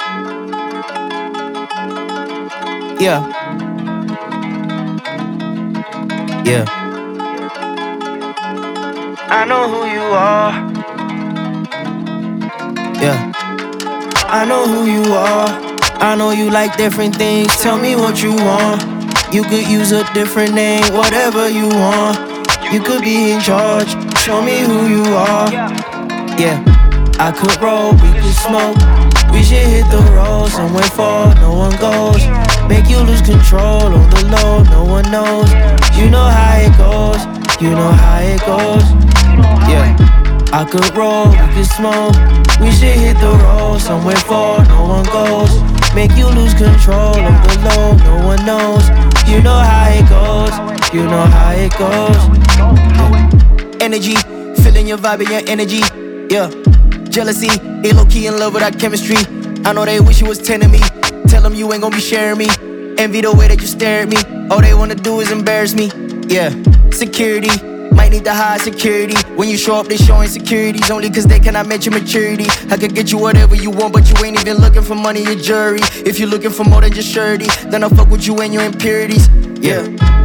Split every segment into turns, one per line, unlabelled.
Yeah, yeah. I know who you are. Yeah, I know who you are. I know you like different things. Tell me what you want. You could use a different name, whatever you want. You could be in charge. Show me who you are. Yeah, I could roll, we could smoke. We should hit the road somewhere far, no one goes. Make you lose control on the low, no one knows. You know how it goes, you know how it goes. Yeah, I could roll, we could smoke. We should hit the road somewhere far, no one goes. Make you lose control on the low, no one knows. You know how it goes, you know how it goes. Yeah. Energy, feeling your vibe and your energy. Yeah, jealousy, they low-key in love with our chemistry. I know they wish you was 10 of me. Tell them you ain't gon' be sharing me. Envy the way that you stare at me. All they wanna do is embarrass me. Yeah, security, might need to hide security. When you show up, they show insecurities. Only cause they cannot match your maturity. I could get you whatever you want, but you ain't even looking for money or jewelry. If you're looking for more than just surety, then I'll fuck with you and your impurities. Yeah,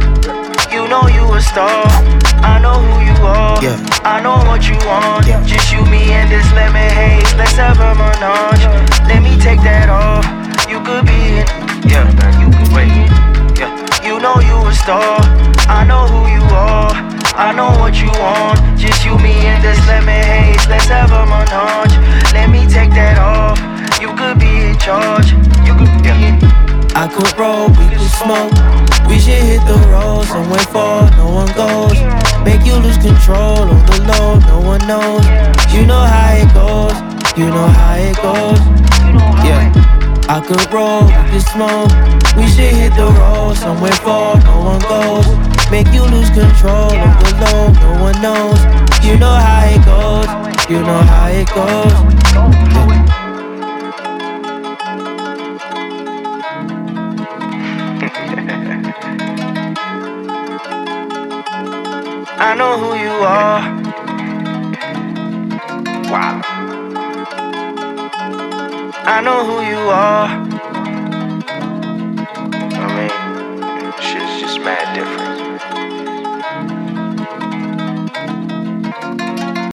you know you a star. I know who you are. Yeah, I know what you want. Yeah. Just you, me, and this lemon haze. Let's have a menage. Let me take that off. You could be in. Yeah, you could wait. Yeah, you know you a star. I know who you are. I know what you want. Just you, me, and this lemon haze. Let's have a menage. Let me take that off. You could be in charge. You could be in. I could roll, we could smoke. We should hit the road somewhere far, no one goes. Make you lose control on the low, no one knows. You know how it goes, you know how it goes. Yeah, I could roll, we could smoke. We should hit the road somewhere far, no one goes. Make you lose control on the low, no one knows. You know how it goes, you know how it goes. Yeah. I know who you are. Wow. I know who you are.